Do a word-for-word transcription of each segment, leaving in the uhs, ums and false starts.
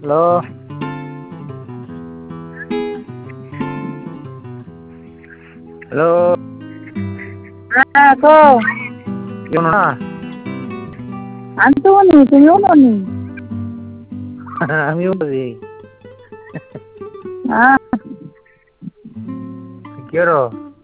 hello hello হ্যাঁ কো কেমন না আমি তো বলি তুমিও বলি আমিও বলি হ্যাঁ কি করো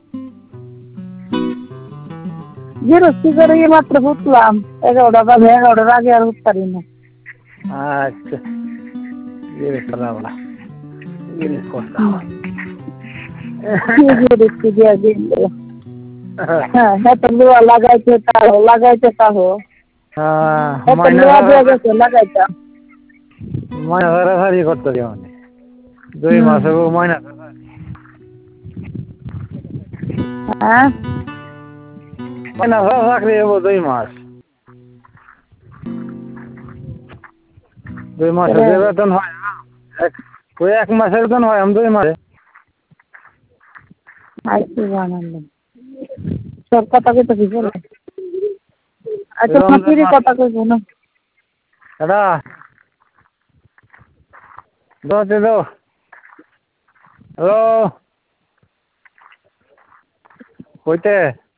গেরস্তি করে মাত্র উঠলাম এগারোটা বাজে এগারোটার আগে আর উঠতে পারি না আচ্ছা গেরে সালামলা গেরে কথা গেরস্তি দিয়া দিল হ্যাঁ হ্যাঁ তো লোয়া লাগাইছে তাও লাগাইছে তাও হ্যাঁ তো লোয়া দিয়ে গেছে লাগাইতা ময়না ধরাধারি করতে দিও মানে দুই মাস হবো ময়না হ্যাঁ ময়না ধরা চাকরি হবো দুই মাস দুই মাসের যে বেতন হয় ওই এক মাসের বেতন হয় আমি দুই মাসে আইসি জানালাম সব কথা কইতে কি বলে আচ্ছা মাসির কথা কইবো না দাদা দোতে দো হ্যালো কইতে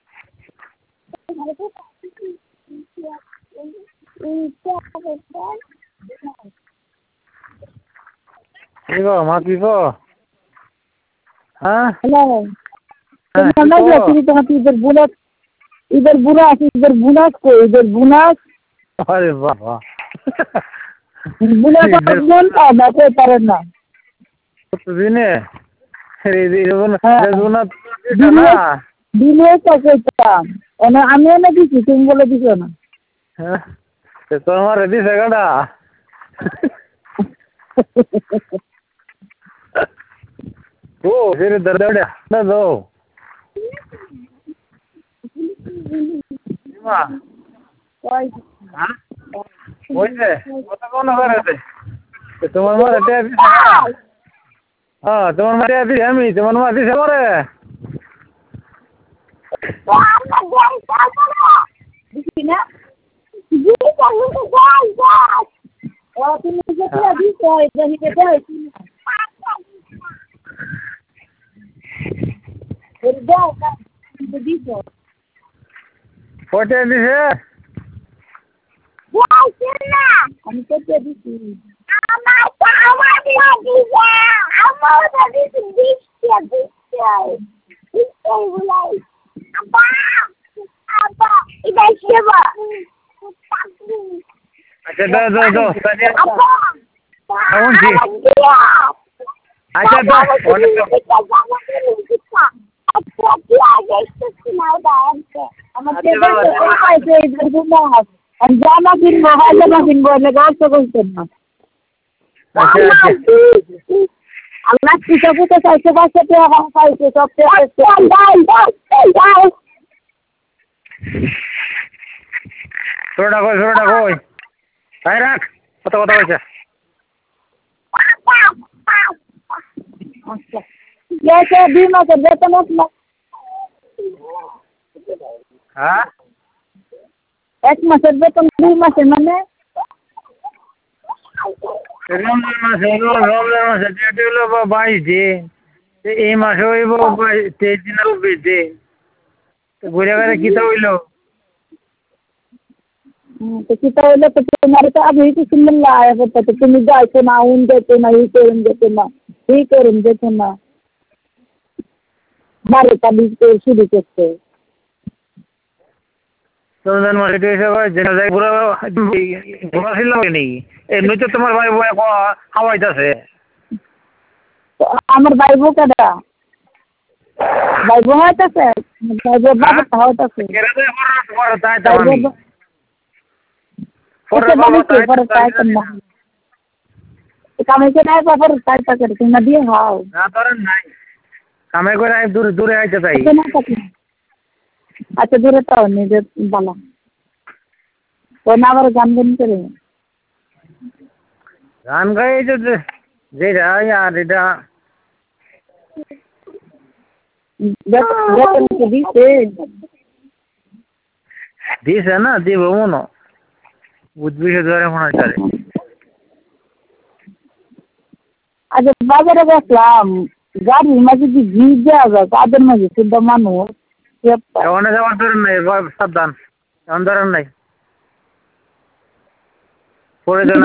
কি গো মা কি গো হ্যাঁ হ্যালো তুমি না গেছি তোমার ইধর বুনাস ইধর বুনাস ইধর বুনাস কো ইধর বুনাস আরে বাবা বুনাস মন তা না কই পারে না দিনে রে রে বোন বোন দিনে দিনে তো কইতাম এনে আমি এনে দিছি তুমি বলে দিছো না হ্যাঁ তো তোমার দিছে গাডা ও ফির দরদড়া না দো মা কই হ্যাঁ ওইছে কত কোন করে তোমার মারে তে দিছে হ্যাঁ তোমার মারে দিছে আমি তোমার মা দিছে করে দিছি না দিছি চালু তো যাই যাই ও তুমি যে তো দিছো এটা হিতে দেই এর দাও কা দিছো কত দিছে যাই না আমি তো দিছি আমার তো আমার দিছে আমার তো দিছি দিছি দিছি দিছি বলাই আপা আপা এটা সেবা আচ্ছা দাও দাও দাও আপা কেমন জি আচ্ছা দাও অনেক জামা কিনবো হয় জামা কিনবো এনে গাছ করতেন না আল্লাহ কিছু কিছু চাইছে বাচ্চাতে এখন চাইছে সব ষোলোটা কই ষোলোটা কই তাই রাখ কত কথা কইছে আচ্ছা দুই মাসের বেতন উঠলো হ্যাঁ এক মাসের বেতন দুই মাসের মানে রমজান মাসে রমজান মাসে ডেট হলো বাইশ দিন এই মাসে হইব তেইশ দিন চব্বিশ দিন ঘুরে ঘুরে কিতা হইলো তো কিতা হইলো তো তোমার তো আগে কিছু সুন্দর লাগে করতে তুমি যাইছো না উন যেতে না ই করুন যেতে না ই করুন যেতে না বারোটা বিশ করে শুরু করতে রমজান মাসে তো এসে যেটা যায় পুরো ঘোরা ছিল নাকি এমনি তো তোমার ভাই বই হাওয়াইতেছে আমার ভাই বউ কেডা ভাই বউ হইতেছে ভাই বউ বাবা হইতেছে তাই তো আমি কামাইছে নাই বাবার তাই তা করে তুমি দিয়ে হাও না তোর নাই কামাই করে দূরে দূরে আইতে চাই আচ্ছা দূরে তাও নিজে বালা তো না আবার গান গান করে গান গাই যে যেটা আর এটা দিছে দিছে না দিব মনো বুঝবি সে ধরে মনে হয় বাজারে গেছিলাম গাড়ির মাঝে কি ভিড় দেওয়া যায় তাদের মাঝে শুদ্ধ মানুষ ওখানে যাওয়ার ধরেন নাই সাবধান এমন ধরেন নাই পরে যেন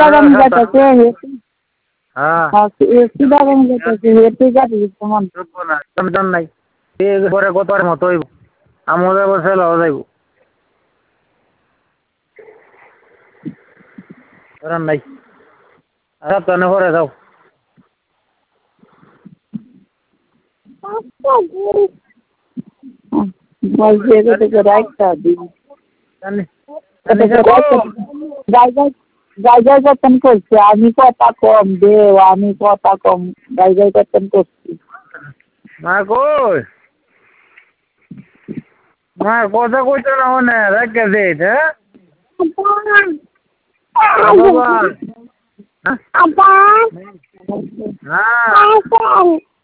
সাবধান নাই পরে কত মতো হইব আমাদের বসে লওয়া যাইব ধরেন নাই সাবধানে পরে যাও জায়গায় যতন করছে আমি কথা কম দেও আমি কথা কম জায়গায় যতন করছি মা কই মা কথা কইতে না মনে রেখে দে হ্যাঁ আব্বা হ্যাঁ